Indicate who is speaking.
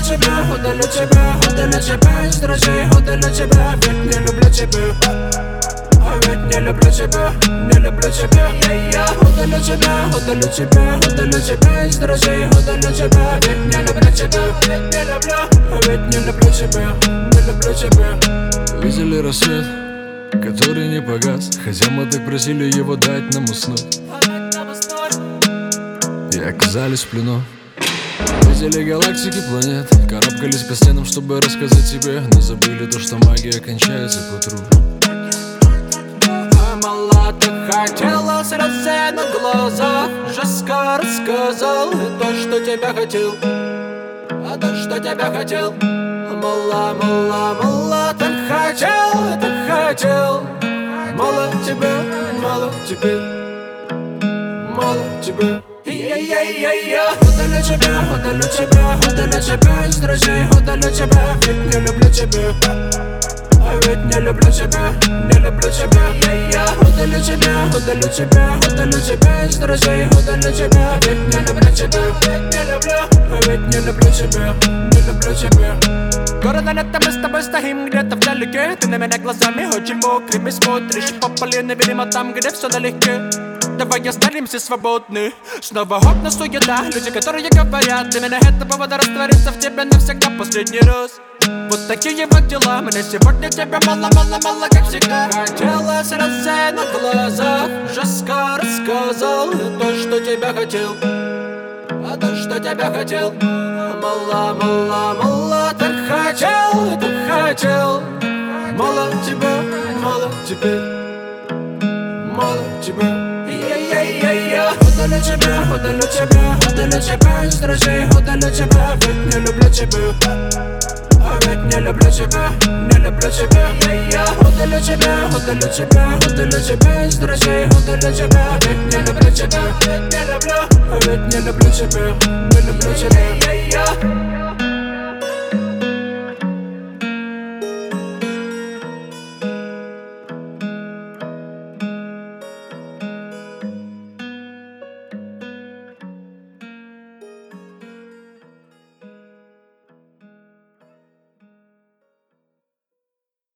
Speaker 1: удалю тебя из друзей, удалю тебя, ведь не люблю тебя. А ведь не люблю тебя, не люблю тебя. Я удалю тебя из друзей, удалю тебя, ведь не люблю тебя, ведь не люблю. А ведь не люблю тебя, не люблю тебя.
Speaker 2: Видели рассвет, который не погас, хотя мы так просили его дать нам уснуть, и оказались в плену. Видели галактики, планет, карабкались по стенам, чтобы рассказать тебе, но забыли то, что магия кончается к утру.
Speaker 1: Мала, ты хотела с росы на глазах, жестко рассказал то, что тебя хотел, а то, что тебя хотел. Мала, ты хотел, мало тебе, мало тебе, мало тебе. Удалю тебя из друзей, удалю тебя, ведь не люблю тебя. А ведь не люблю тебя, не люблю тебя. Я удалю тебя из друзей, удалю тебя, ведь не люблю тебя, ведь не люблю. А ведь не люблю тебя, не люблю тебя. Скоро лето мы с тобой стоим где-то вдалеке. Ты на меня глазами очень мокрыми смотришь, по поле видимо там, где все налегке. Давай останемся свободны. Снова окна суета, люди, которые говорят, для меня это повод раствориться в тебе навсегда последний раз. Вот такие вот дела, мне сегодня тебя мало, как всегда. Хотела с росы на глазах, жестко рассказал то, что тебя хотел, а то, что тебя хотел. Мало, ты хотел, мало тебе, мало тебе, мало тебе. Удалю тебя из друзей, удалю тебя, ведь не люблю тебя. А ведь не люблю тебя, не люблю тебя. Я удалю тебя из друзей, удалю тебя, ведь не люблю тебя, ведь не люблю. А ведь не люблю тебя, не люблю тебя.